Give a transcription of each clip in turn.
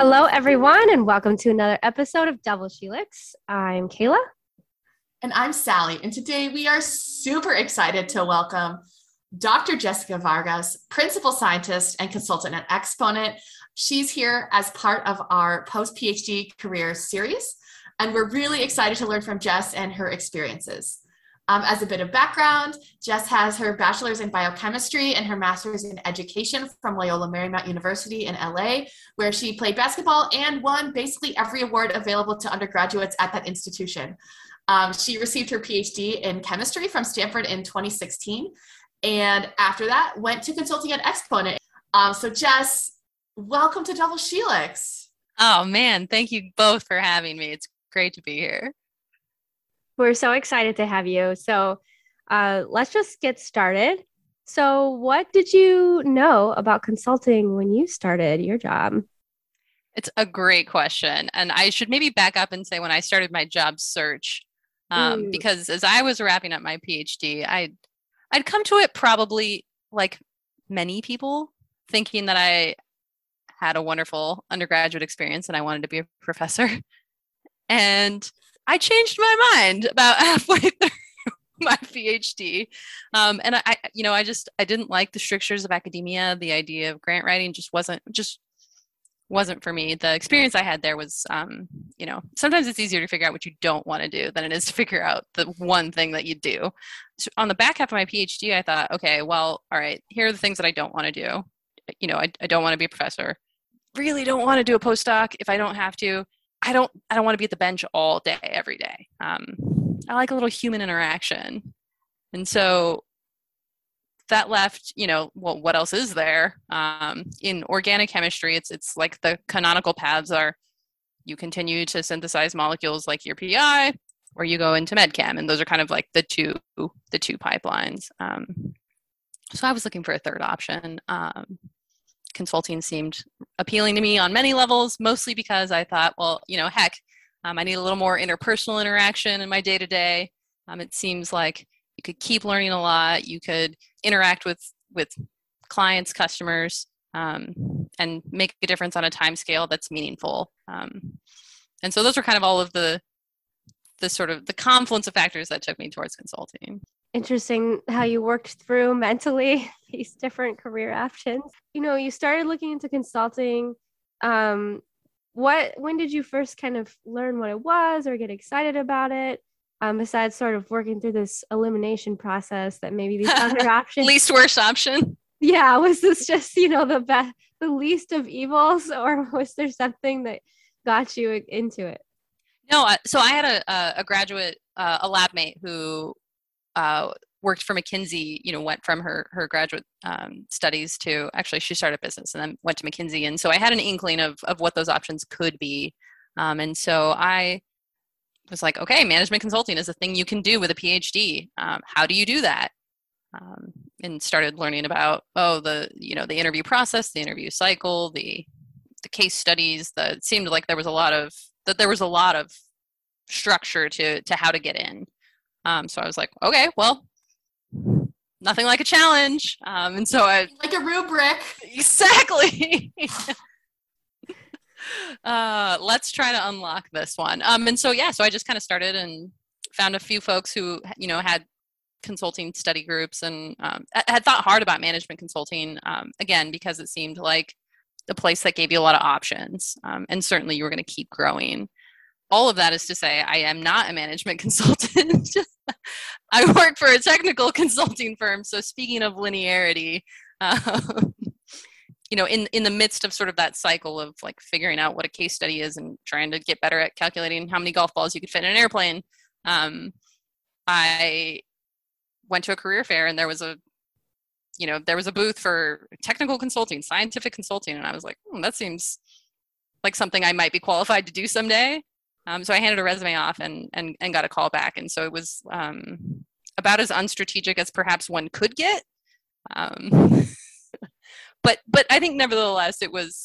Hello, everyone, and welcome to another episode of Double Helix. I'm Kayla. And I'm Sally. And today we are super excited to welcome Dr. Jessica Vargas, principal scientist and consultant at Exponent. She's here as part of our post-PhD career series. And we're really excited to learn from Jess and her experiences. As a bit of background, Jess has her bachelor's in biochemistry and her master's in education from Loyola Marymount University in LA, where she played basketball and won basically every award available to undergraduates at that institution. She received her PhD in chemistry from Stanford in 2016. And after that, went to consulting at Exponent. So Jess, welcome to Double Helix. Oh man, thank you both for having me. It's great to be here. We're so excited to have you. So let's just get started. So what did you know about consulting when you started your job? It's a great question. And I should maybe back up and say when I started my job search, because as I was wrapping up my PhD, I'd come to it probably like many people, thinking that I had a wonderful undergraduate experience and I wanted to be a professor. And I changed my mind about halfway through my PhD. And I didn't like the strictures of academia. The idea of grant writing just wasn't for me. The experience I had there was, sometimes it's easier to figure out what you don't want to do than it is to figure out the one thing that you do. So on the back half of my PhD, I thought, okay, well, all right, here are the things that I don't want to do. I don't want to be a professor. Really don't want to do a postdoc if I don't have to. I don't want to be at the bench all day, every day. I like a little human interaction. And so that left, what else is there? In organic chemistry, it's like the canonical paths are you continue to synthesize molecules like your PI, or you go into medchem. And those are kind of like the two pipelines. So I was looking for a third option. Consulting seemed appealing to me on many levels, mostly because I thought, well, heck, I need a little more interpersonal interaction in my day-to-day. It seems like you could keep learning a lot. You could interact with clients, customers, and make a difference on a time scale that's meaningful. And so those are kind of all of the sort of the confluence of factors that took me towards consulting. Interesting how you worked through mentally these different career options. You started looking into consulting. When did you first kind of learn what it was or get excited about it? Besides sort of working through this elimination process that maybe these other options. Least worst option. Yeah. Was this just, the least of evils, or was there something that got you into it? No. So I had a graduate, a lab mate who worked for McKinsey, went from her graduate studies to, actually she started a business and then went to McKinsey. And so I had an inkling of what those options could be. And so I was like, okay, management consulting is a thing you can do with a PhD. How do you do that? And started learning about, the interview process, the interview cycle, the case studies. It seemed like there was a lot of structure to how to get in. So I was like, okay, well, nothing like a challenge. And so I like a rubric. Exactly. Let's try to unlock this one. And so I just kind of started and found a few folks who, had consulting study groups and had thought hard about management consulting, again, because it seemed like the place that gave you a lot of options. And certainly you were going to keep growing. All of that is to say, I am not a management consultant. I work for a technical consulting firm. So speaking of linearity, in the midst of sort of that cycle of like figuring out what a case study is and trying to get better at calculating how many golf balls you could fit in an airplane, I went to a career fair and there was a booth for technical consulting, scientific consulting. And I was like, that seems like something I might be qualified to do someday. So I handed a resume off and got a call back. And so it was about as unstrategic as perhaps one could get. But I think nevertheless, it was,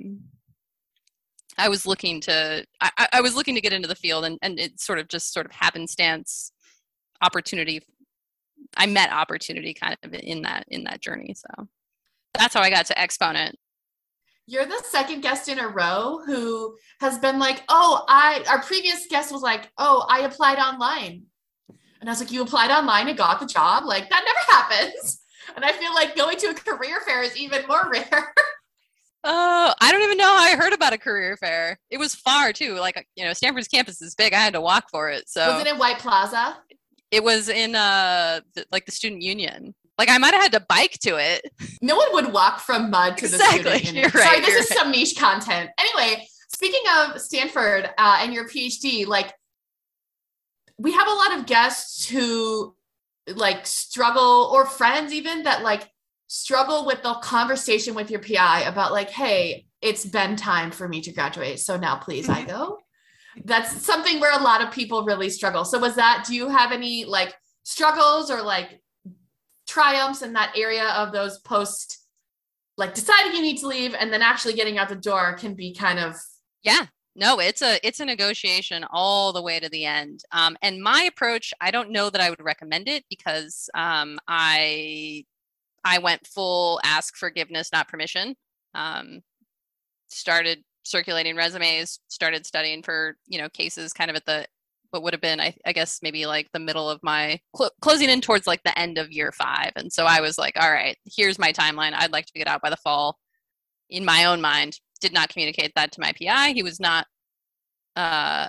I was looking to get into the field and it sort of happenstance opportunity. I met opportunity kind of in that journey. So that's how I got to Exponent. You're the second guest in a row who has been like, our previous guest was like, oh, I applied online. And I was like, you applied online and got the job? Like, that never happens. And I feel like going to a career fair is even more rare. Oh, I don't even know how I heard about a career fair. It was far too. Like, Stanford's campus is big. I had to walk for it. So was it in White Plaza? It was in the student union. Like, I might have had to bike to it. No one would walk from mud to the student union. You're right, Sorry, this is some niche content. Anyway, speaking of Stanford and your PhD, like, we have a lot of guests who like struggle, or friends even, that like struggle with the conversation with your PI about like, hey, it's been time for me to graduate, so now please I go. That's something where a lot of people really struggle. So do you have any like struggles or like triumphs in that area of those post, like deciding you need to leave and then actually getting out the door can be kind of... Yeah, no, it's a negotiation all the way to the end. And my approach, I don't know that I would recommend it, because I went full ask forgiveness, not permission. Started circulating resumes, started studying for, cases kind of at what would have been, I guess, maybe like the middle of my closing in towards like the end of year 5. And so I was like, all right, here's my timeline. I'd like to get out by the fall. In my own mind, did not communicate that to my PI. He was not a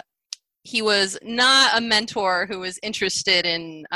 mentor who was interested in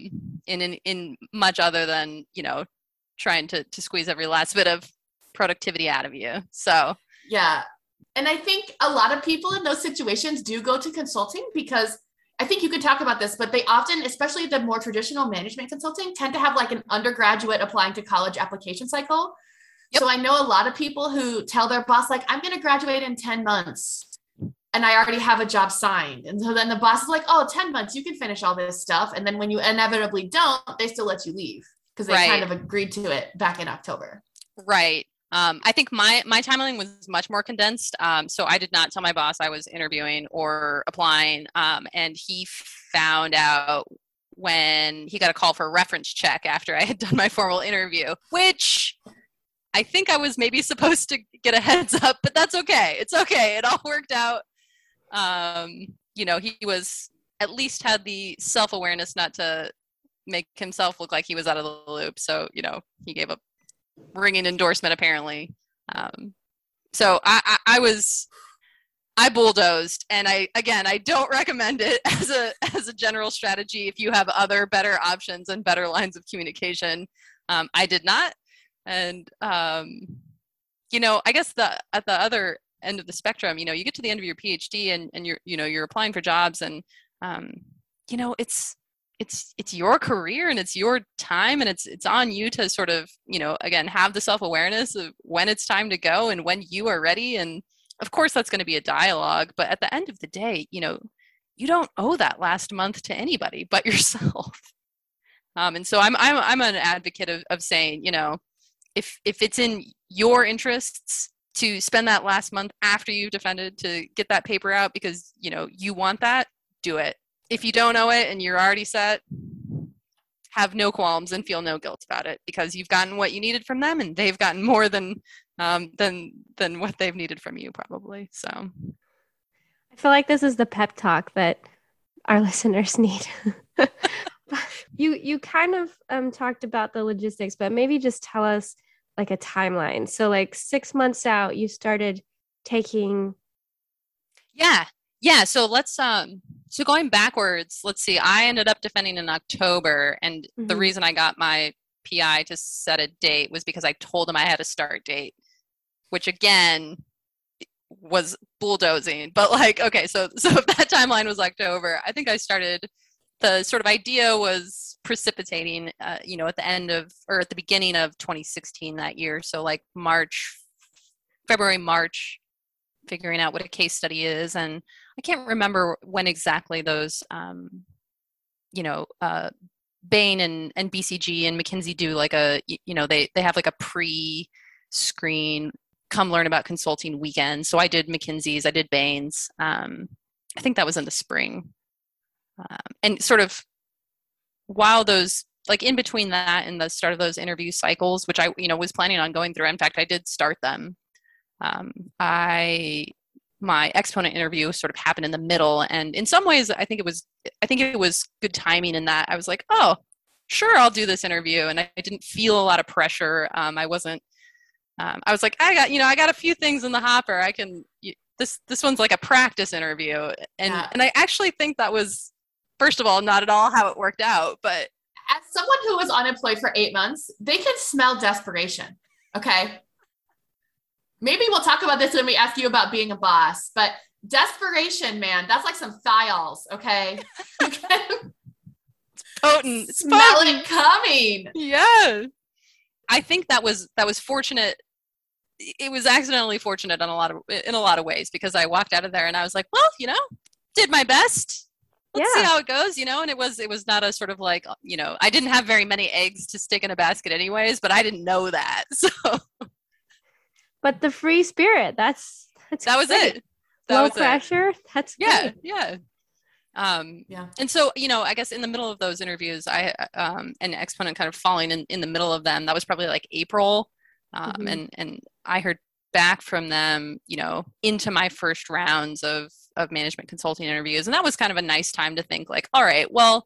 much other than, trying to squeeze every last bit of productivity out of you. So yeah. And I think a lot of people in those situations do go to consulting, because I think you could talk about this, but they often, especially the more traditional management consulting, tend to have like an undergraduate applying to college application cycle. Yep. So I know a lot of people who tell their boss, like, I'm going to graduate in 10 months and I already have a job signed. And so then the boss is like, oh, 10 months, you can finish all this stuff. And then when you inevitably don't, they still let you leave because they kind of agreed to it back in October. Right. I think my timeline was much more condensed. So I did not tell my boss I was interviewing or applying. And he found out when he got a call for a reference check after I had done my formal interview, which I think I was maybe supposed to get a heads up, but that's okay. It's okay. It all worked out. He was at least had the self-awareness not to make himself look like he was out of the loop. So, he gave a ringing endorsement apparently. So I bulldozed, and I don't recommend it as a general strategy. If you have other better options and better lines of communication, I did not. And I guess at the other end of the spectrum, you get to the end of your PhD and you're applying for jobs, and it's your career and it's your time, and it's on you to sort of, again, have the self-awareness of when it's time to go and when you are ready. And of course that's going to be a dialogue, but at the end of the day, you don't owe that last month to anybody but yourself. And so I'm an advocate of saying, if it's in your interests to spend that last month after you've defended to get that paper out because, you want that, do it. If you don't know it and you're already set, have no qualms and feel no guilt about it, because you've gotten what you needed from them and they've gotten more than what they've needed from you, probably. So I feel like this is the pep talk that our listeners need. You kind of talked about the logistics, but maybe just tell us like a timeline. So like 6 months out, you started taking. Yeah. So let's so going backwards, let's see. I ended up defending in October, and the reason I got my PI to set a date was because I told him I had a start date, which again was bulldozing. But like, okay, so if that timeline was October, I think I started. The sort of idea was precipitating, at the end of, or at the beginning of 2016 that year. So like February, March, figuring out what a case study is. And I can't remember when exactly those, Bain and BCG and McKinsey do like they have like a pre-screen, come learn about consulting weekend. So I did McKinsey's, I did Bain's. I think that was in the spring. And sort of while those, like in between that and the start of those interview cycles, which I, was planning on going through. In fact, I did start them. My exponent interview sort of happened in the middle, and in some ways, I think it was good timing in that I was like, oh, sure, I'll do this interview, and I didn't feel a lot of pressure. I wasn't. I was like, I got a few things in the hopper. I can. This one's like a practice interview, and I actually think that was, first of all, not at all how it worked out, but. As someone who was unemployed for 8 months, they can smell desperation. Okay. Maybe we'll talk about this when we ask you about being a boss, but desperation, man, that's like some thiols. Okay. It's potent. Smell it coming. Yeah. I think that was fortunate. It was accidentally fortunate in a lot of ways, because I walked out of there and I was like, well, did my best. Let's see how it goes, and it was not a sort of like, I didn't have very many eggs to stick in a basket anyways, but I didn't know that. So, but the free spirit, that was great. It. Low pressure. That's great. Yeah. And so, I guess in the middle of those interviews, I an exponent kind of falling in the middle of them, that was probably like April. And I heard back from them, into my first rounds of management consulting interviews. And that was kind of a nice time to think like, all right, well,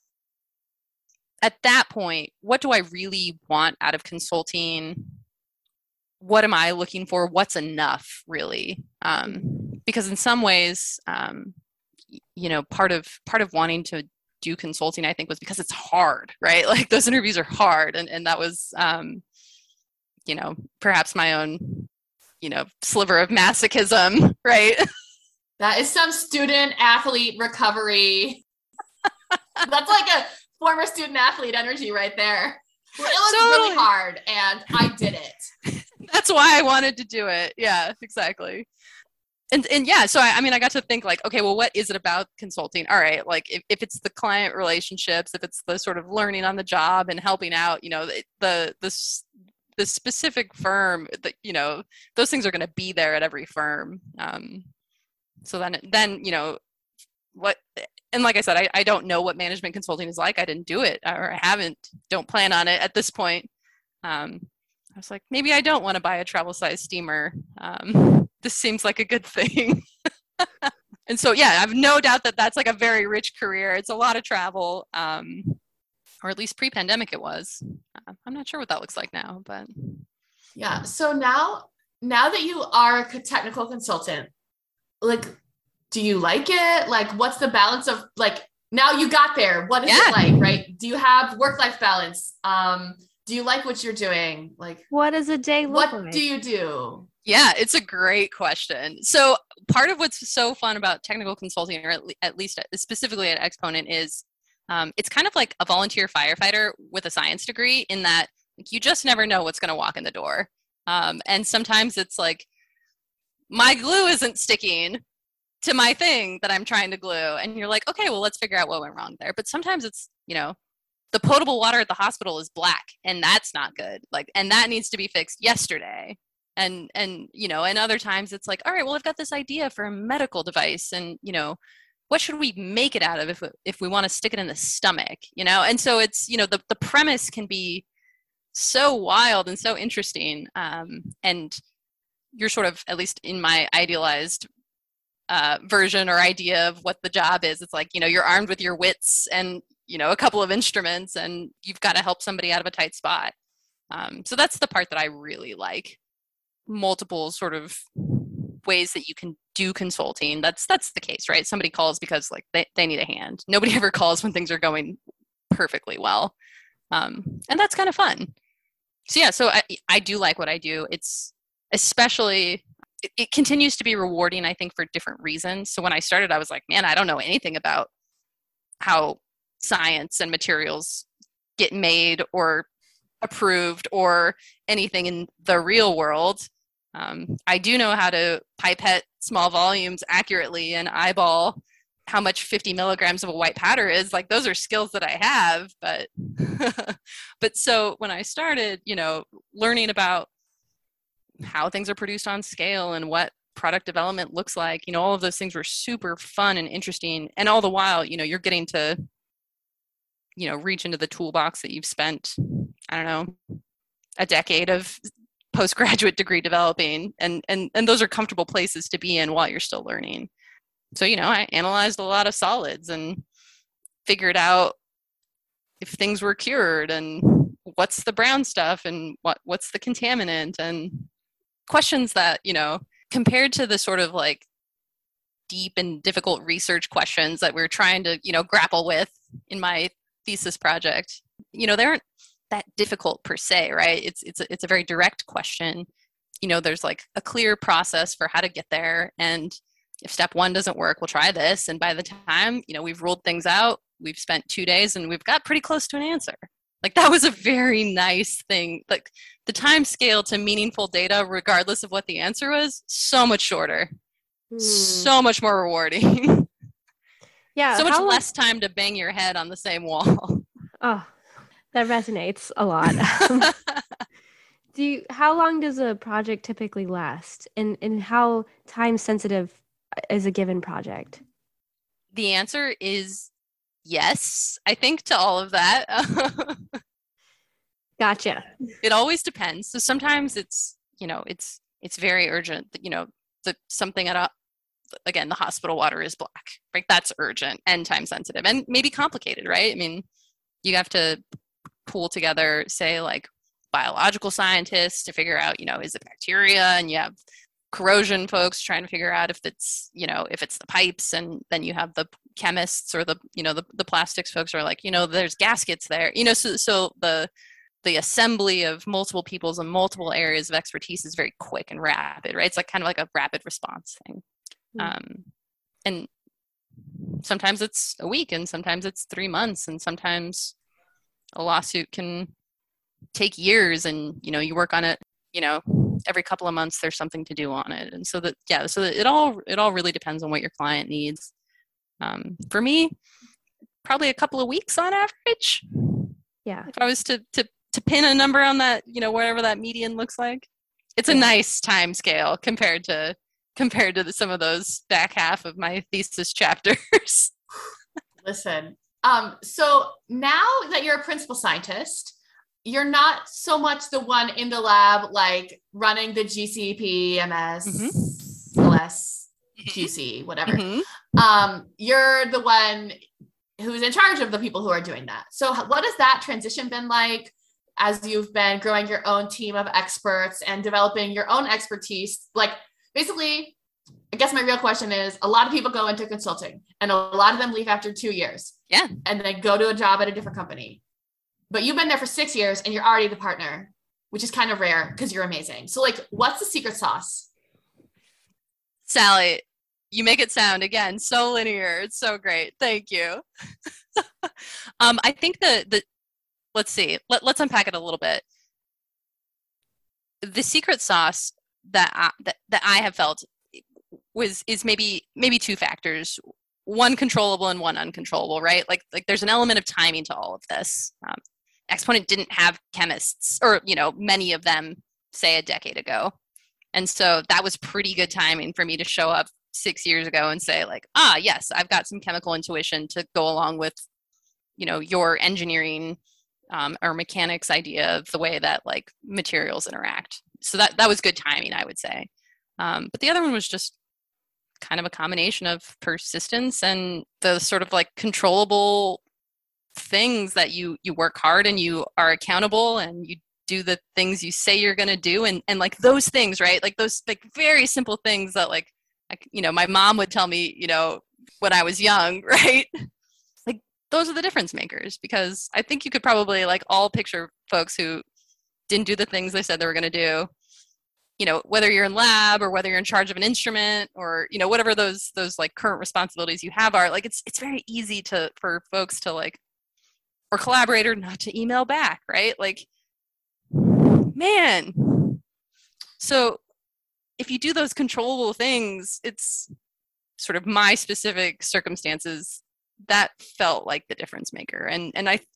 at that point, what do I really want out of consulting? What am I looking for? What's enough, really? Because in some ways, part of wanting to do consulting, I think, was because it's hard, right? Like those interviews are hard. And that was, perhaps my own, sliver of masochism, right? That is some student athlete recovery. That's like a former student athlete energy right there. It was really hard and I did it. That's why I wanted to do it. Yeah, exactly. And yeah, so I got to think like, okay, well, what is it about consulting? All right, like if it's the client relationships, if it's the sort of learning on the job and helping out, the specific firm that, those things are going to be there at every firm. So then, what, and like I said, I don't know what management consulting is like. I didn't do it, or I don't plan on it at this point. I was like, maybe I don't want to buy a travel size steamer. This seems like a good thing. And so, yeah, I have no doubt that that's like a very rich career. It's a lot of travel, or at least pre-pandemic it was. I'm not sure what that looks like now, but. Yeah. So now that you are a technical consultant, like, do you like it? Like, what's the balance of like, now you got there, what is it like, right? Do you have work-life balance? Do you like what you're doing? Like, what does a day look like? What do you do? Yeah, it's a great question. So part of what's so fun about technical consulting, or at least specifically at Exponent, is it's kind of like a volunteer firefighter with a science degree, in that like, you just never know what's going to walk in the door. And sometimes it's like, my glue isn't sticking to my thing that I'm trying to glue. And you're like, okay, well, let's figure out what went wrong there. But sometimes it's, the potable water at the hospital is black, and that's not good. Like, and that needs to be fixed yesterday. And other times it's like, all right, well, I've got this idea for a medical device, and, what should we make it out of if we want to stick it in the stomach, And so it's, the premise can be so wild and so interesting. And you're sort of, at least in my idealized version or idea of what the job is, it's like, you're armed with your wits and, a couple of instruments, and you've got to help somebody out of a tight spot. So that's the part that I really like. Multiple sort of ways that you can do consulting. That's the case, right? Somebody calls because like they need a hand. Nobody ever calls when things are going perfectly well. And that's kind of fun. So yeah, so I do like what I do. It's especially, it continues to be rewarding, I think, for different reasons. So when I started, I was like, man, I don't know anything about how science and materials get made or approved or anything in the real world. I do know how to pipette small volumes accurately and eyeball how much 50 milligrams of a white powder is. Like, those are skills that I have, but but so when I started, learning about how things are produced on scale and what product development looks like, all of those things were super fun and interesting. And all the while, you're getting to, reach into the toolbox that you've spent, I don't know, a decade of postgraduate degree developing, and those are comfortable places to be in while you're still learning. So, I analyzed a lot of solids and figured out if things were cured and what's the brown stuff and what's the contaminant, and questions that, compared to the sort of like deep and difficult research questions that we're trying to, grapple with in my thesis project, they aren't that difficult per se, right? It's a very direct question. There's like a clear process for how to get there. And if step 1 doesn't work, we'll try this. And by the time, we've ruled things out, we've spent 2 days and we've got pretty close to an answer. Like that was a very nice thing. Like the time scale to meaningful data, regardless of what the answer was, so much shorter, so much more rewarding. Yeah. So much less time to bang your head on the same wall. Oh, that resonates a lot. How long does a project typically last, and how time sensitive is a given project? The answer is yes, I think, to all of that. Gotcha. It always depends. So sometimes it's very urgent. Something again, the hospital water is black, right? That's urgent and time sensitive and maybe complicated, right? I mean, you have to pool together, say, like biological scientists to figure out, is it bacteria, and you have corrosion folks trying to figure out if it's the pipes, and then you have the chemists or the plastics folks are like, there's gaskets there, so the assembly of multiple peoples and multiple areas of expertise is very quick and rapid, right? It's like kind of like a rapid response thing. And sometimes it's a week, and sometimes it's 3 months, and sometimes a lawsuit can take years, and you work on it, every couple of months there's something to do on it. And so it all really depends on what your client needs. For me, probably a couple of weeks on average. Yeah. If I was to pin a number on that, whatever that median looks like, it's a nice time scale compared to some of those back half of my thesis chapters. Listen, so now that you're a principal scientist, you're not so much the one in the lab, like running the GCP, MS, LS, QC, whatever. You're the one who's in charge of the people who are doing that. So what has that transition been like as you've been growing your own team of experts and developing your own expertise? Like, basically, I guess my real question is, a lot of people go into consulting and a lot of them leave after 2 years. Yeah. And then go to a job at a different company. But you've been there for 6 years and you're already the partner, which is kind of rare because you're amazing. So, like, what's the secret sauce? Sally, you make it sound, again, so linear. It's so great. Thank you. I think let's see. Let's unpack it a little bit. The secret sauce that I have felt is maybe 2 factors. One controllable and one uncontrollable, right? Like there's an element of timing to all of this. Exponent didn't have chemists, or many of them, say a decade ago, and so that was pretty good timing for me to show up 6 years ago and say, like, yes, I've got some chemical intuition to go along with your engineering or mechanics idea of the way that like materials interact. So that was good timing, I would say. But the other one was just kind of a combination of persistence and the sort of like controllable things that you work hard and you are accountable and you do the things you say you're going to do. And like those things, right? Like those like very simple things that like my mom would tell me, when I was young, right? Like those are the difference makers, because I think you could probably like all picture folks who didn't do the things they said they were going to do. Whether you're in lab or whether you're in charge of an instrument or, whatever those like current responsibilities you have are, like, it's very easy for folks to like, or collaborator not to email back, right? Like, man. So if you do those controllable things, it's sort of my specific circumstances that felt like the difference maker. And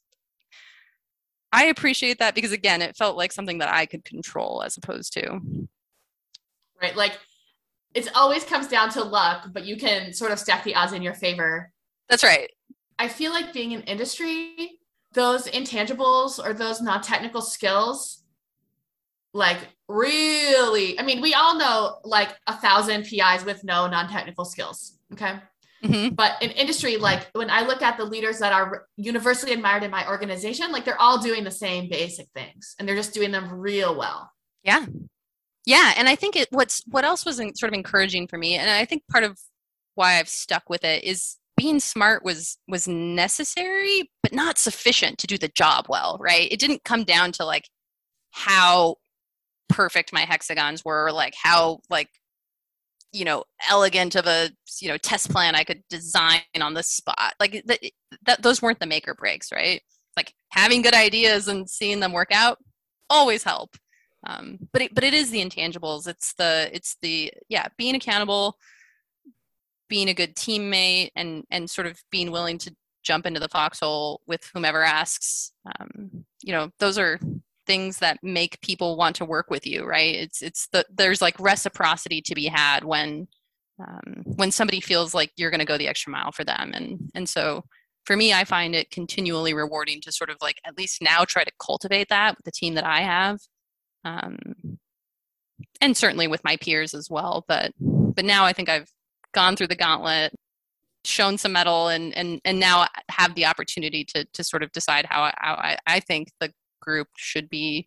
I appreciate that because, again, it felt like something that I could control as opposed to. Right. Like it always comes down to luck, but you can sort of stack the odds in your favor. That's right. I feel like being in industry, those intangibles or those non-technical skills like really, I mean, we all know like 1,000 PIs with no non-technical skills. Okay. Mm-hmm. But in industry, like when I look at the leaders that are universally admired in my organization, like they're all doing the same basic things and they're just doing them real well. Yeah. Yeah. And I think what else was sort of encouraging for me, and I think part of why I've stuck with it, is being smart was necessary, but not sufficient to do the job well, right? It didn't come down to like how perfect my hexagons were, or like how like, elegant of a, test plan I could design on the spot. Like those weren't the make or breaks, right? Like having good ideas and seeing them work out always help. But it is the intangibles. It's the being accountable, being a good teammate, and sort of being willing to jump into the foxhole with whomever asks. Those are things that make people want to work with you, right? There's like reciprocity to be had when somebody feels like you're going to go the extra mile for them, and so for me, I find it continually rewarding to sort of like at least now try to cultivate that with the team that I have, and certainly with my peers as well. But now I think I've gone through the gauntlet, shown some mettle, and now have the opportunity to sort of decide how I think the group should be,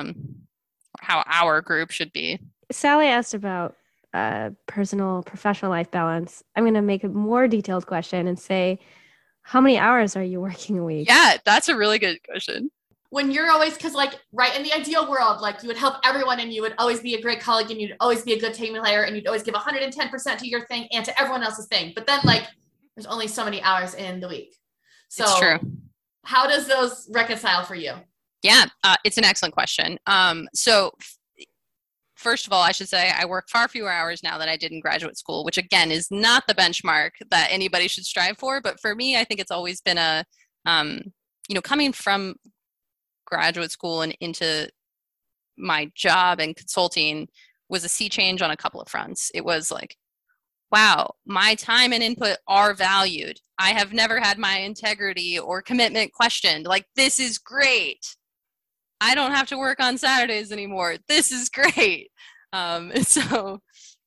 how our group should be. Sally asked about personal professional life balance. I'm going to make a more detailed question and say, how many hours are you working a week? Yeah, that's a really good question. When you're always, because like, right, in the ideal world, like you would help everyone and you would always be a great colleague and you'd always be a good team player and you'd always give 110% to your thing and to everyone else's thing. But then like, there's only so many hours in the week. So it's true. How does those reconcile for you? Yeah, it's an excellent question. So first of all, I should say I work far fewer hours now than I did in graduate school, which again is not the benchmark that anybody should strive for. But for me, I think it's always been coming from graduate school and into my job and consulting was a sea change on a couple of fronts. It was like, wow, my time and input are valued. I have never had my integrity or commitment questioned. Like, this is great. I don't have to work on Saturdays anymore. This is great. So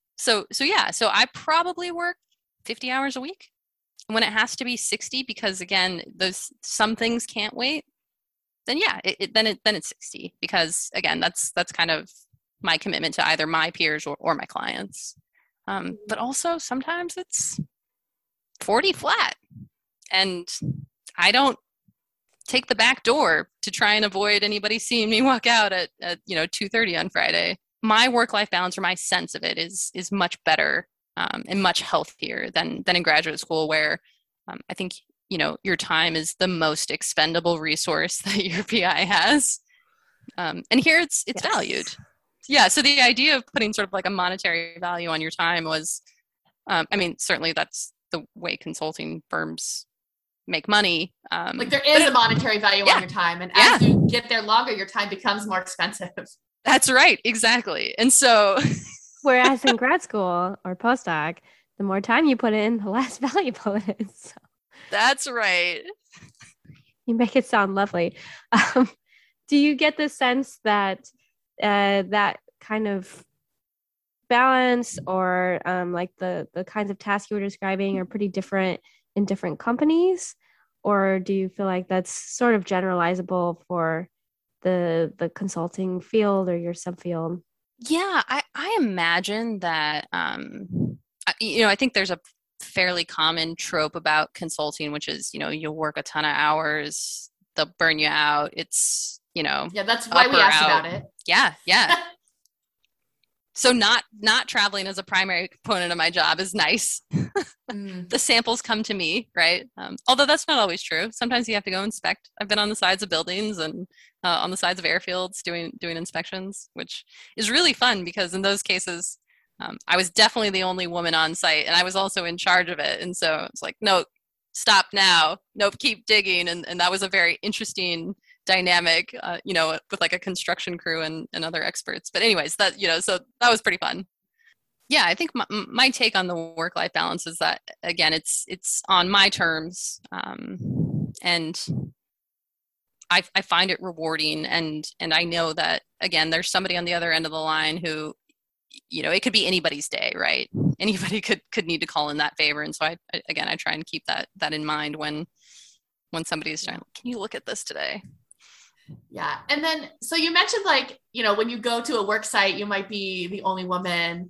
I probably work 50 hours a week when it has to be 60, because again, some things can't wait. Then it's 60, because again, that's kind of my commitment to either my peers or my clients. But also sometimes it's 40 flat, and I don't take the back door to try and avoid anybody seeing me walk out at 2:30 on Friday. My work-life balance, or my sense of it, is much better and much healthier than in graduate school, where I think your time is the most expendable resource that your PI has, and here it's yes. valued. Yeah, so the idea of putting sort of like a monetary value on your time was, certainly that's the way consulting firms make money. Like there is a monetary value on your time, and as you get there longer, your time becomes more expensive. That's right, exactly. And so, whereas in grad school or postdoc, the more time you put in, the less valuable it is. So. That's right. You make it sound lovely. Do you get the sense that that kind of balance, or like the kinds of tasks you were describing, are pretty different in different companies? Or do you feel like that's sort of generalizable for the consulting field or your subfield? Yeah, I imagine that, I think there's a fairly common trope about consulting, which is, you'll work a ton of hours, they'll burn you out. It's, yeah, that's why we asked about it. Yeah. So not traveling as a primary component of my job is nice. The samples come to me, right? Although that's not always true. Sometimes you have to go inspect. I've been on the sides of buildings and on the sides of airfields doing inspections, which is really fun, because in those cases, I was definitely the only woman on site, and I was also in charge of it. And so it's like, no, stop now. Nope, keep digging. And that was a very interesting dynamic, with like a construction crew and other experts. But anyways, that, so that was pretty fun. Yeah, I think my take on the work-life balance is that, again, it's on my terms. And I find it rewarding, and I know that, again, there's somebody on the other end of the line who, it could be anybody's day, right? Anybody could need to call in that favor. And so I try and keep that in mind when somebody's trying, can you look at this today? Yeah. And then, so you mentioned, like, when you go to a work site, you might be the only woman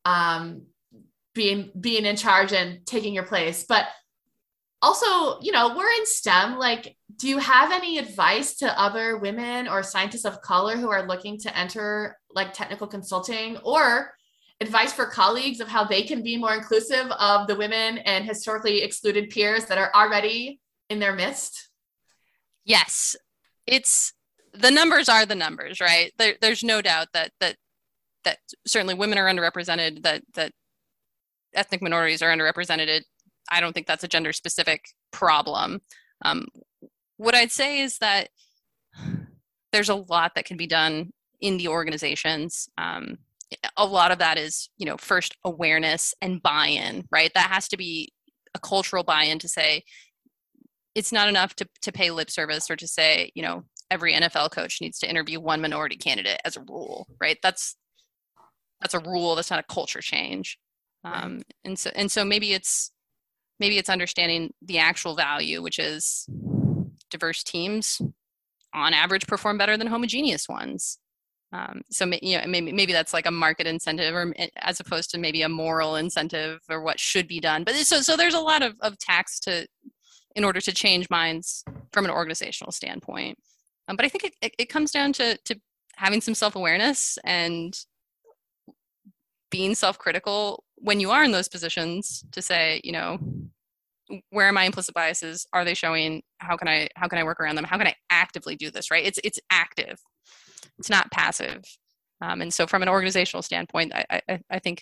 being in charge and taking your place. But also, we're in STEM. Like, do you have any advice to other women or scientists of color who are looking to enter like technical consulting, or advice for colleagues of how they can be more inclusive of the women and historically excluded peers that are already in their midst? Yes. It's the numbers are the numbers, right? There's no doubt that certainly women are underrepresented, that ethnic minorities are underrepresented. I don't think that's a gender specific problem. What I'd say is that there's a lot that can be done in the organizations. A lot of that is, first awareness and buy-in, right? That has to be a cultural buy-in to say, it's not enough to pay lip service or to say, every NFL coach needs to interview one minority candidate as a rule, right? That's a rule. That's not a culture change. And so maybe it's understanding the actual value, which is diverse teams on average perform better than homogeneous ones. So maybe that's like a market incentive, or as opposed to maybe a moral incentive, or what should be done. But so there's a lot of tax in order to change minds from an organizational standpoint. But I think it comes down to having some self-awareness and being self-critical when you are in those positions to say, where are my implicit biases? Are they showing? How can I work around them? How can I actively do this? Right? It's active. It's not passive. And so from an organizational standpoint, I think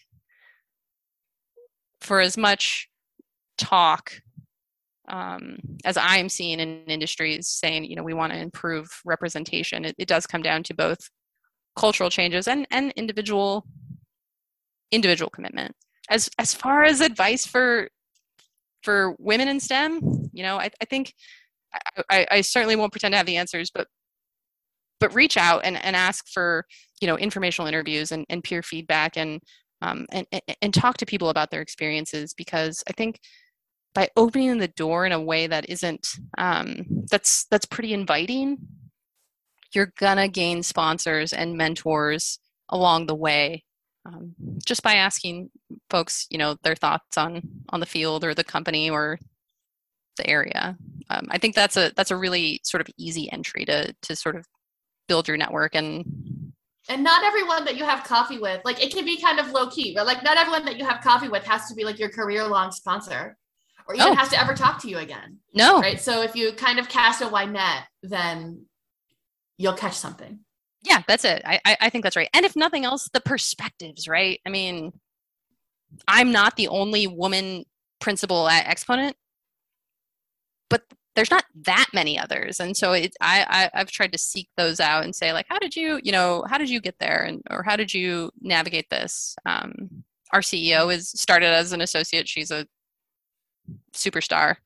for as much talk as I'm seeing in industries saying, we want to improve representation, it does come down to both cultural changes and individual commitment. As far as advice for women in STEM, I think I certainly won't pretend to have the answers, but reach out and ask for, informational interviews and peer feedback, and talk to people about their experiences, because I think by opening the door in a way that isn't that's pretty inviting, you're gonna gain sponsors and mentors along the way, just by asking folks, their thoughts on the field or the company or the area. I think that's a really sort of easy entry to sort of build your network. And not everyone that you have coffee with, like, it can be kind of low key, but like not everyone that you have coffee with has to be like your career long sponsor, or even has to ever talk to you again. No. Right. So if you kind of cast a wide net, then you'll catch something. Yeah, that's it. I think that's right. And if nothing else, the perspectives, right? I mean, I'm not the only woman principal at Exponent, but there's not that many others. And so I've tried to seek those out and say, like, how did you get there? Or how did you navigate this? Our CEO is started as an associate. She's a superstar.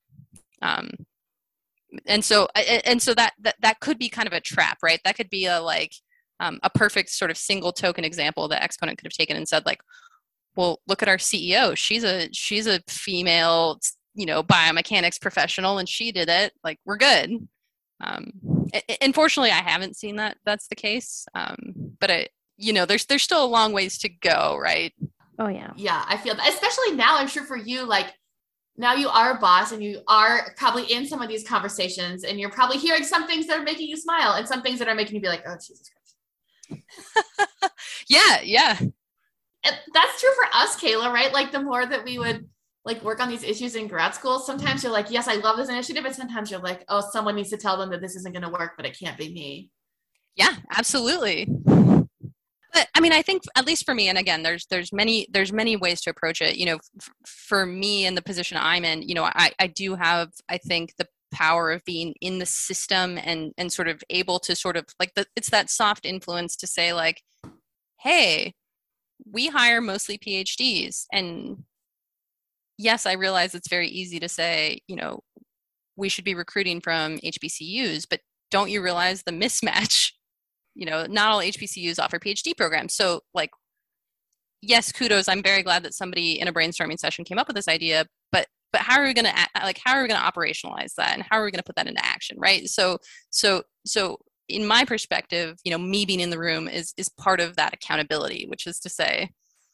And so that could be kind of a trap, right? That could be a perfect sort of single token example that Exponent could have taken and said, like, well, look at our CEO. She's a female, biomechanics professional, and she did it. Like, we're good. Unfortunately, I haven't seen that's the case. But there's still a long ways to go, right? Oh yeah. Yeah, I feel that, especially now. I'm sure for you, like, now you are a boss and you are probably in some of these conversations, and you're probably hearing some things that are making you smile and some things that are making you be like, oh, Jesus Christ. Yeah. And that's true for us, Kayla, right? Like, the more that we would like work on these issues in grad school, sometimes you're like, yes, I love this initiative. And sometimes you're like, oh, someone needs to tell them that this isn't going to work, but it can't be me. Yeah, absolutely. But I mean, I think, at least for me, and again, there's many ways to approach it. For me in the position I'm in, I do have, I think, the power of being in the system and sort of able to sort of like it's that soft influence to say, like, hey, we hire mostly PhDs. And yes, I realize it's very easy to say, we should be recruiting from HBCUs, but don't you realize the mismatch? Not all HBCUs offer PhD programs. So like, yes, kudos. I'm very glad that somebody in a brainstorming session came up with this idea, but how are we going to operationalize that, and how are we going to put that into action? Right. So in my perspective, me being in the room is part of that accountability, which is to say,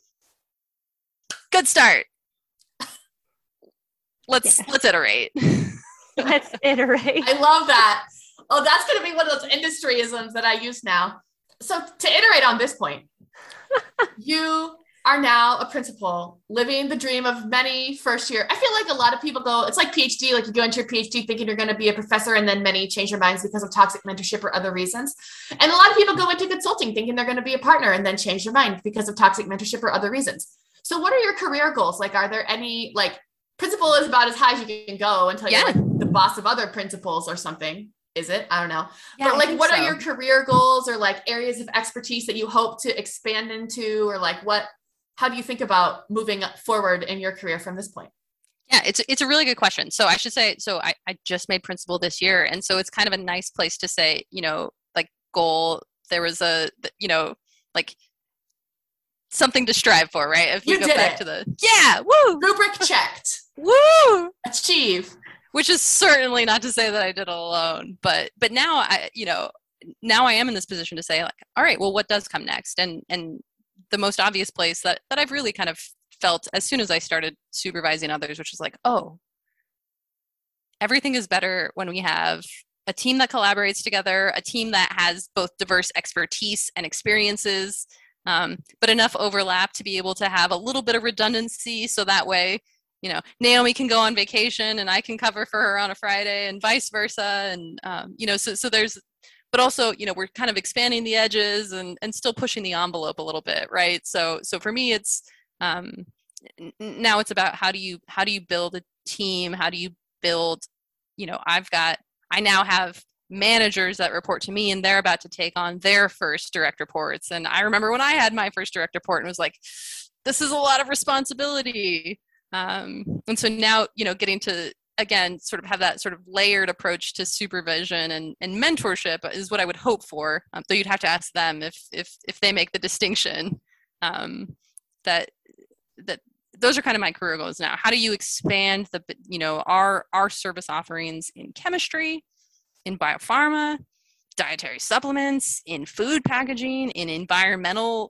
good start. Let's iterate. Let's iterate. I love that. Oh, that's going to be one of those industryisms that I use now. So to iterate on this point, you are now a principal living the dream of many first year. I feel like a lot of people go, it's like PhD, like you go into your PhD thinking you're going to be a professor, and then many change their minds because of toxic mentorship or other reasons. And a lot of people go into consulting thinking they're going to be a partner and then change their mind because of toxic mentorship or other reasons. So what are your career goals? Like, are there any, like, principal is about as high as you can go until you're like the boss of other principals or something. Is it? I don't know. Yeah, but like, what are your career goals, or like areas of expertise that you hope to expand into, or like how do you think about moving forward in your career from this point? Yeah, it's a really good question. So I should say, I just made principal this year. And so it's kind of a nice place to say, like goal, there was like something to strive for, right? If you go back to woo! Rubric checked. Woo! Achieve. Which is certainly not to say that I did it alone, but now now I am in this position to say, like, all right, well, what does come next? And the most obvious place that I've really kind of felt as soon as I started supervising others, which is like, oh, everything is better when we have a team that collaborates together, a team that has both diverse expertise and experiences, but enough overlap to be able to have a little bit of redundancy, so that way, Naomi can go on vacation and I can cover for her on a Friday, and vice versa. And, so there's, but also, we're kind of expanding the edges and still pushing the envelope a little bit. Right. So for me, it's, now it's about how do you build a team? How do you build, I now have managers that report to me, and they're about to take on their first direct reports. And I remember when I had my first direct report and was like, this is a lot of responsibility. And so now, getting to, again, sort of have that sort of layered approach to supervision and mentorship is what I would hope for. Though you'd have to ask them if they make the distinction, that those are kind of my career goals now. How do you expand our service offerings in chemistry, in biopharma, dietary supplements, in food packaging, in environmental,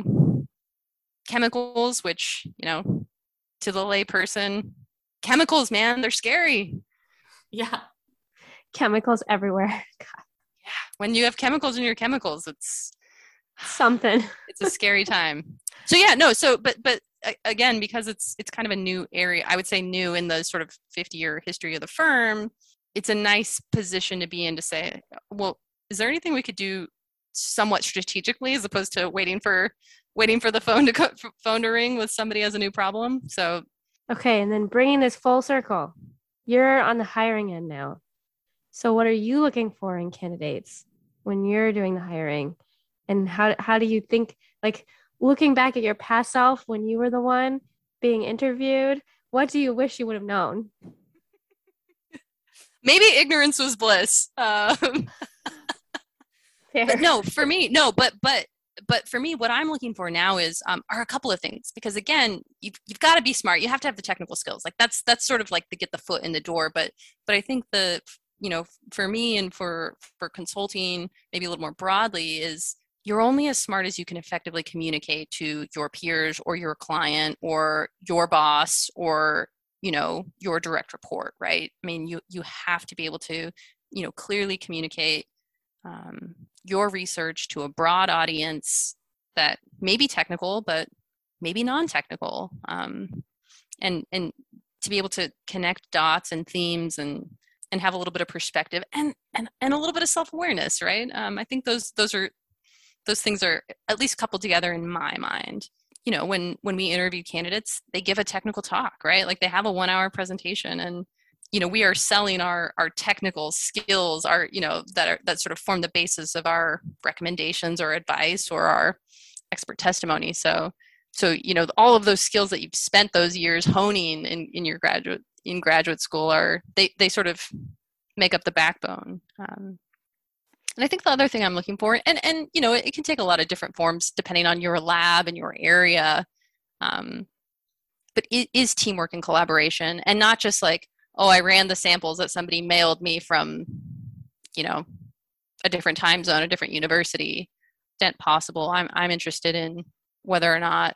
chemicals, which, to the lay person, chemicals, man, they're scary. Yeah. Chemicals everywhere. God. Yeah. When you have chemicals in your chemicals, it's something. It's a scary time. So yeah, no. So, but again, because it's kind of a new area, I would say new in the sort of 50-year history of the firm, it's a nice position to be in to say, well, is there anything we could do somewhat strategically as opposed to waiting for the phone to ring with somebody has a new problem? So okay, and then bringing this full circle, you're on the hiring end now. So what are you looking for in candidates when you're doing the hiring? And how do you think, like, looking back at your past self when you were the one being interviewed, what do you wish you would have known? Maybe ignorance was bliss. But no, for me, no, but for me, what I'm looking for now is are a couple of things, because again, you've got to be smart. You have to have the technical skills. Like that's sort of like to get the foot in the door. But I think for me and for consulting, maybe a little more broadly, is you're only as smart as you can effectively communicate to your peers or your client or your boss or your direct report, right? I mean, you have to be able to clearly communicate your research to a broad audience that may be technical, but maybe non-technical, and to be able to connect dots and themes and have a little bit of perspective and a little bit of self-awareness, right? I think those things are at least coupled together in my mind. When we interview candidates, they give a technical talk, right? Like they have a 1-hour presentation, and we are selling our technical skills, that sort of form the basis of our recommendations or advice or our expert testimony. So all of those skills that you've spent those years honing in your graduate school they sort of make up the backbone. And I think the other thing I'm looking for, and you know, it can take a lot of different forms depending on your lab and your area, but it is teamwork and collaboration, and not just like, oh, I ran the samples that somebody mailed me from, you know, a different time zone, a different university. Extent possible, I'm interested in whether or not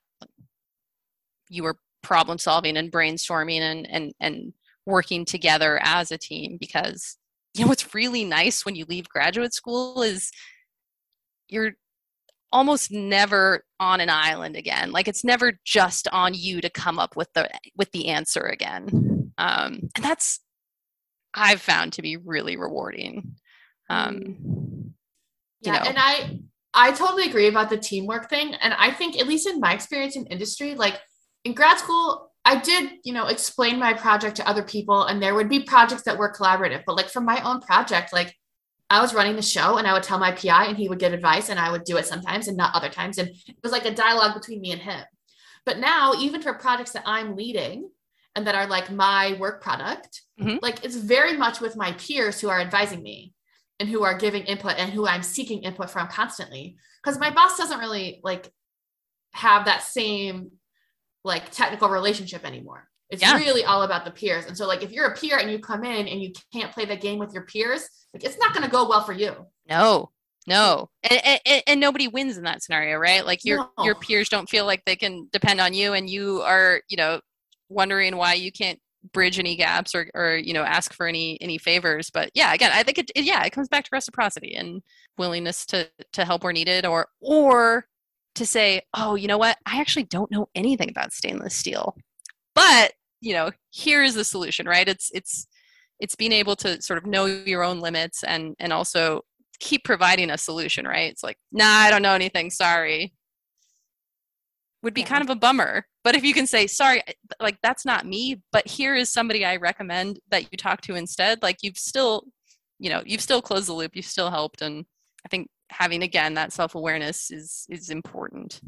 you were problem solving and brainstorming and working together as a team, because you know what's really nice when you leave graduate school is you're almost never on an island again. Like it's never just on you to come up with the answer again. And that's I've found to be really rewarding. Yeah, you know. And I totally agree about the teamwork thing. And I think, at least in my experience in industry, like in grad school, I did, you know, explain my project to other people, and there would be projects that were collaborative. But like for my own project, like I was running the show and I would tell my PI and he would give advice and I would do it sometimes and not other times. And it was like a dialogue between me and him. But now, even for projects that I'm leading and that are like my work product, like it's very much with my peers who are advising me and who are giving input and who I'm seeking input from constantly. Because my boss doesn't really like have that same like technical relationship anymore. It's really all about the peers. And so like, if you're a peer and you come in and you can't play the game with your peers, like it's not going to go well for you. No. And nobody wins in that scenario, right? Like your peers don't feel like they can depend on you, and you are, you know, wondering why you can't bridge any gaps or you know, ask for any favors. But yeah, again, I think it comes back to reciprocity and willingness to help where needed, or to say, oh, you know what, I actually don't know anything about stainless steel, but you know, here's the solution, right? It's being able to sort of know your own limits and also keep providing a solution, right? It's like, nah, I don't know anything, sorry. Would be kind of a bummer. But if you can say, sorry, like that's not me, but here is somebody I recommend that you talk to instead, like you've still closed the loop, you've still helped. And I think having, again, that self-awareness is important.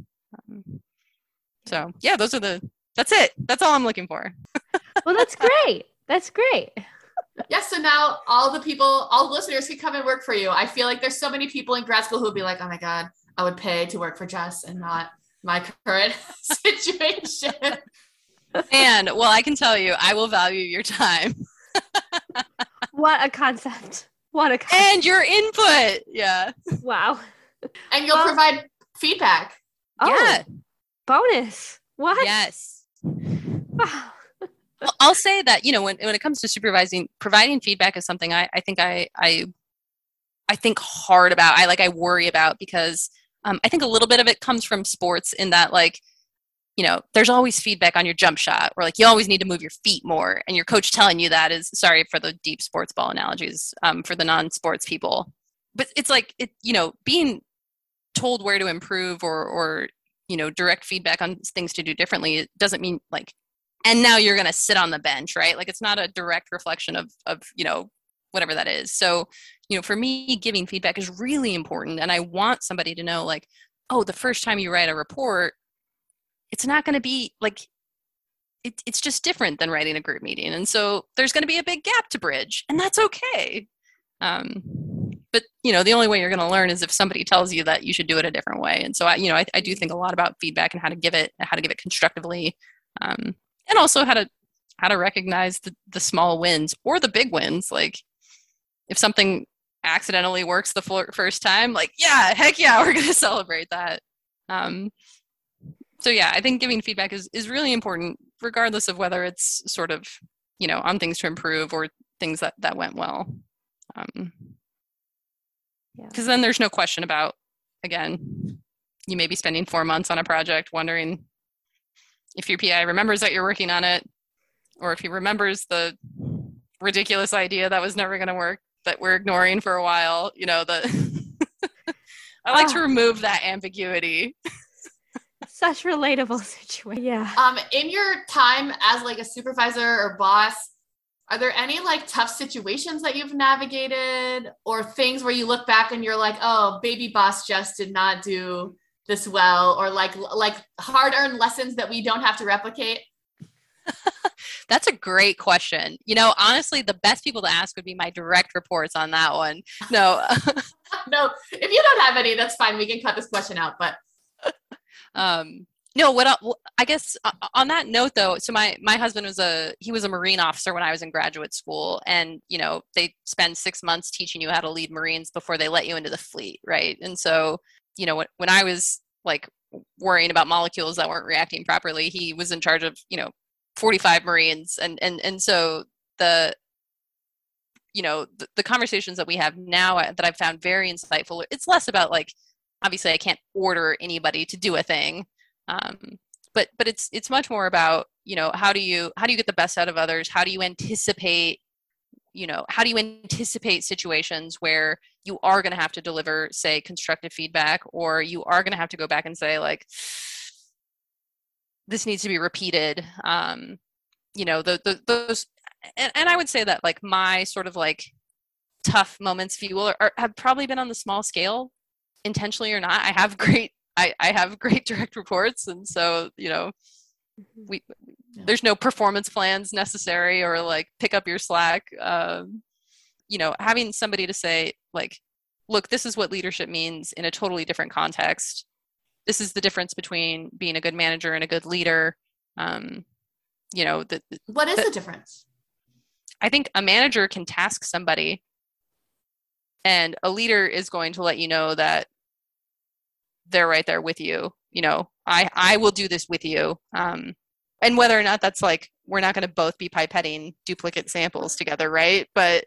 So yeah, that's it. That's all I'm looking for. Well, that's great. That's great. Yes. So now all the listeners can come and work for you. I feel like there's so many people in grad school who would be like, oh my God, I would pay to work for Jess and not my current situation. And well, I can tell you, I will value your time. What a concept. And your input. Yeah. Wow. And you'll provide feedback. Yeah. Bonus. What? Yes. Wow. Well, I'll say that, you know, when it comes to providing feedback is something I think I think hard about. I worry about, because I think a little bit of it comes from sports, in that, like, you know, there's always feedback on your jump shot, or like you always need to move your feet more, and your coach telling you that is, sorry for the deep sports ball analogies, for the non-sports people, but it's like, you know, being told where to improve or you know, direct feedback on things to do differently, it doesn't mean like, and now you're going to sit on the bench, right? Like it's not a direct reflection of you know, whatever that is. So, you know, for me, giving feedback is really important. And I want somebody to know, like, oh, the first time you write a report, it's not going to be like, it's just different than writing a group meeting. And so there's going to be a big gap to bridge, and that's okay. But, you know, the only way you're going to learn is if somebody tells you that you should do it a different way. And so, I do think a lot about feedback and how to give it constructively, and also how to recognize the small wins or the big wins. Like if something accidentally works the first time, like, yeah, heck yeah, we're going to celebrate that. So yeah, I think giving feedback is really important, regardless of whether it's sort of, you know, on things to improve or things that went well. Because then there's no question about, again, you may be spending 4 months on a project wondering if your PI remembers that you're working on it, or if he remembers the ridiculous idea that was never going to work that we're ignoring for a while. You know, I like to remove that ambiguity. Such relatable situation. Yeah. In your time as like a supervisor or boss, are there any like tough situations that you've navigated, or things where you look back and you're like, oh, baby boss just did not do this well, or like hard-earned lessons that we don't have to replicate? That's a great question. You know, honestly, the best people to ask would be my direct reports on that one. No. No, if you don't have any, that's fine. We can cut this question out, but no, I guess on that note though, so my husband was a Marine officer when I was in graduate school, and you know, they spend 6 months teaching you how to lead Marines before they let you into the fleet, right? And so, you know, when I was like worrying about molecules that weren't reacting properly, he was in charge of, you know, 45 Marines, and so the you know, the conversations that we have now that I've found very insightful, it's less about like, obviously I can't order anybody to do a thing, but it's much more about, you know, how do you get the best out of others? How do you anticipate, you know, how do you anticipate situations where you are going to have to deliver, say, constructive feedback, or you are going to have to go back and say like, this needs to be repeated. You know, those, and I would say that like my sort of like tough moments, if you will, have probably been on the small scale, intentionally or not. I have great direct reports, and so, you know, there's no performance plans necessary or like pick up your slack. You know, having somebody to say like, look, this is what leadership means in a totally different context. This is the difference between being a good manager and a good leader. You know, what is the difference? I think a manager can task somebody, and a leader is going to let you know that they're right there with you. You know, I will do this with you. And whether or not that's like, we're not going to both be pipetting duplicate samples together, right? But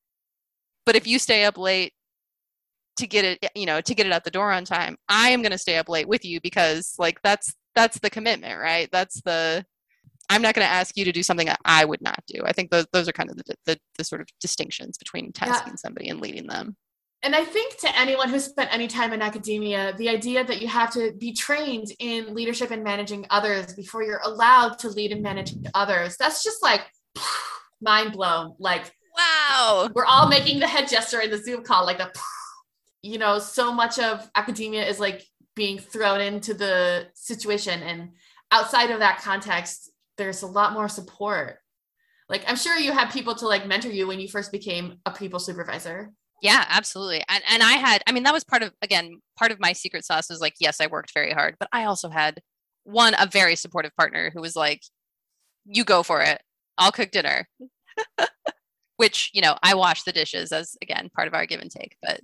if you stay up late to get it, you know, to get it out the door on time, I am going to stay up late with you, because like that's the commitment, right? I'm not going to ask you to do something that I would not do. I think those are kind of the sort of distinctions between tasking somebody and leading them. And I think to anyone who's spent any time in academia, the idea that you have to be trained in leadership and managing others before you're allowed to lead and manage others, that's just like mind blown. Like, wow, we're all making the head gesture in the Zoom call, like the, you know, so much of academia is like being thrown into the situation. And outside of that context, there's a lot more support. Like, I'm sure you had people to like mentor you when you first became a people supervisor. Yeah, absolutely. And that was part of my secret sauce is like, yes, I worked very hard, but I also had a very supportive partner who was like, you go for it. I'll cook dinner. Which, you know, I wash the dishes as, again, part of our give and take, but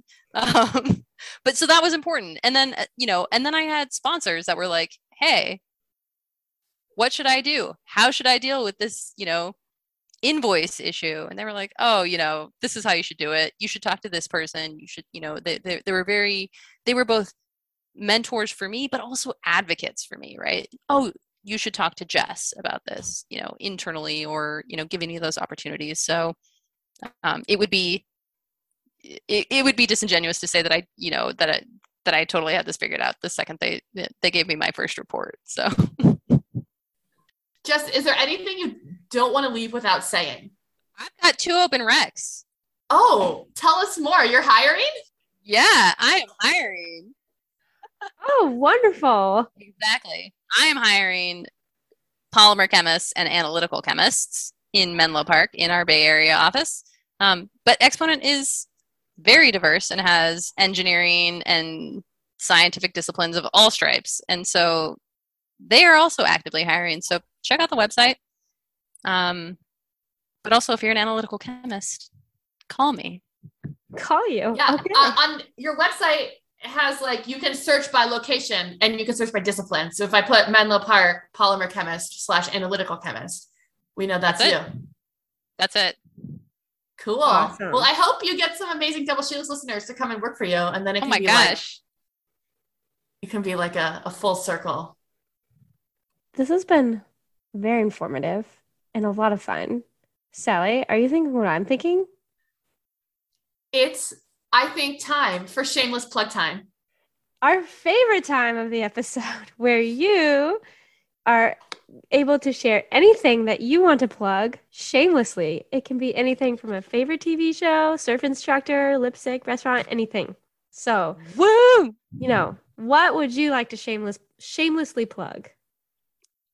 so that was important. And then, you know, and then I had sponsors that were like, hey, what should I do? How should I deal with this, you know, invoice issue? And they were like, oh, you know, this is how you should do it. You should talk to this person. You should, you know, they were both mentors for me, but also advocates for me, right? Oh, you should talk to Jess about this, you know, internally, or, you know, giving you those opportunities. So it would be disingenuous to say that I totally had this figured out the second they gave me my first report. So Jess, is there anything you don't want to leave without saying? I've got 2 open recs. Oh, tell us more. You're hiring? Yeah, I am hiring. Oh, wonderful. Exactly. I am hiring polymer chemists and analytical chemists in Menlo Park in our Bay Area office. But Exponent is very diverse and has engineering and scientific disciplines of all stripes. And so they are also actively hiring. So check out the website. But also, if you're an analytical chemist, call me. Call you. Yeah. Okay. On your website, it has like, you can search by location and you can search by discipline. So if I put Menlo Park polymer chemist / analytical chemist, we know that's you. That's it. Cool. Awesome. Well, I hope you get some amazing Double Shields listeners to come and work for you. And then it can be gosh. Like, it can be like a full circle. This has been very informative and a lot of fun. Sally, are you thinking what I'm thinking? It's, I think, time for shameless plug time. Our favorite time of the episode, where you are able to share anything that you want to plug shamelessly. It can be anything from a favorite TV show, surf instructor, lip sync, restaurant, anything. So, woo! You know, what would you like to shamelessly plug?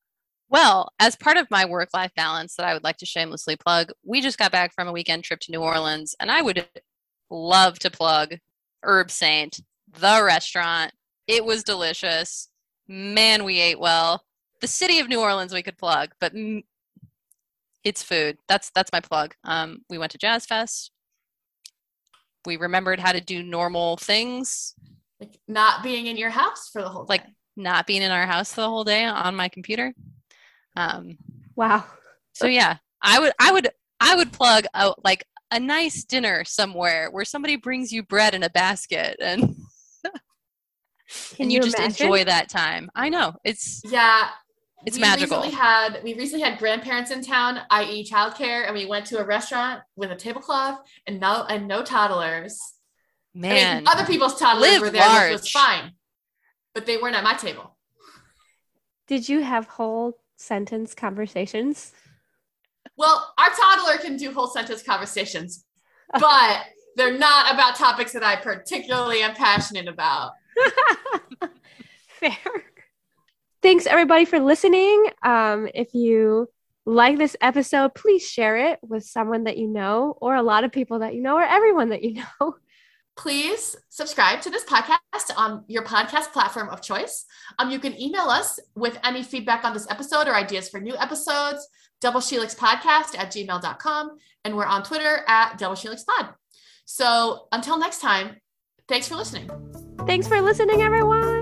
Well, as part of my work-life balance that I would like to shamelessly plug, we just got back from a weekend trip to New Orleans, and I would love to plug Herb Saint, the restaurant. It was delicious. Man, we ate well. The city of New Orleans we could plug, but it's food. That's my plug. We went to Jazz Fest. We remembered how to do normal things. Like not being in your house for the whole day. Like not being in our house the whole day on my computer. Wow. So yeah, I would plug a nice dinner somewhere where somebody brings you bread in a basket and and you just enjoy that time. I know it's magical. We recently had grandparents in town, i.e. childcare, and we went to a restaurant with a tablecloth and no toddlers. Man, I mean, other people's toddlers were there, which was fine, but they weren't at my table. Did you have whole sentence conversations? Well, our toddler can do whole sentence conversations, but they're not about topics that I particularly am passionate about. Fair. Thanks everybody for listening. If you like this episode, please share it with someone that you know, or a lot of people that you know, or everyone that you know. Please subscribe to this podcast on your podcast platform of choice. You can email us with any feedback on this episode or ideas for new episodes, doubleshelixpodcast@gmail.com. And we're on Twitter @doubleshelixpod. So until next time, thanks for listening. Thanks for listening, everyone.